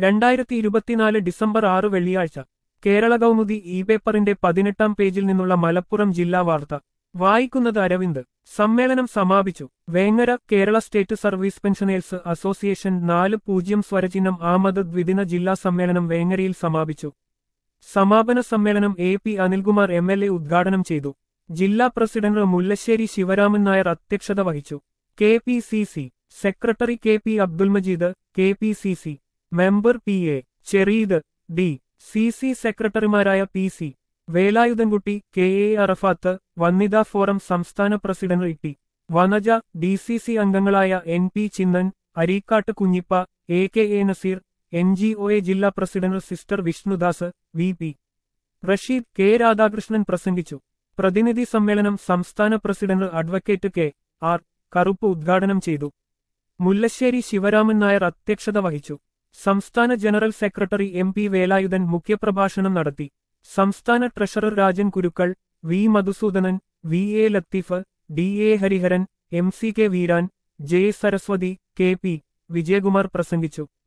2024 December 6 വെള്ളിയാഴ്ച Kerala Kaumudi E പേപ്പറിന്റെ 18-ാം പേജിൽ നിന്നുള്ള മലപ്പുറം ജില്ലാ വാർത്ത വായിക്കുന്നത് അരവിന്ദ്. സമ്മേളനം സമാപിച്ചു. Vengara Kerala state service pensioners association 40 സ്വരചിഹ്നം ആമത് ദ്വിദിന ജില്ലാ സമ്മേളനം വേങ്ങരയിൽ സമാപിച്ചു. സമാപന സമ്മേളനം പി അനിൽകുമാർ MLA ഉദ്ഘാടനം ചെയ്തു. ജില്ലാ പ്രസിഡന്റ് മുല്ലശ്ശേരി ശിവരാമൻ നായർ അധ്യക്ഷത വഹിച്ചു. KPCC secretary KP Abdulmajeed, KPCC member PA ചെറീദ്, DCC സെക്രട്ടറിമാരായ PC വേലായുധൻകുട്ടി, KA അറഫാത്ത്, വനിതാ ഫോറം സംസ്ഥാന പ്രസിഡന്റ് ടി വനജ, DCC അംഗങ്ങളായ NP Chinnan, Areekkad Kunhippa, AKA Naseer, NGOA ജില്ലാ president sister Vishnudas, VP Rasheed, K Radhakrishnan പ്രസംഗിച്ചു. പ്രതിനിധി സമ്മേളനം സംസ്ഥാന പ്രസിഡന്റ് അഡ്വക്കേറ്റ് KR കറുപ്പ് ഉദ്ഘാടനം ചെയ്തു. മുല്ലശ്ശേരി ശിവരാമൻ നായർ അധ്യക്ഷത വഹിച്ചു. സംസ്ഥാന ജനറൽ സെക്രട്ടറി MP വേലായുധൻ മുഖ്യപ്രഭാഷണം നടത്തി. സംസ്ഥാന ട്രഷറർ രാജൻ കുരുക്കൾ, V Madhusoodanan, VA Latheef, DA Hariharan, MCK Veeran, J Saraswati, KP Vijayakumar പ്രസംഗിച്ചു.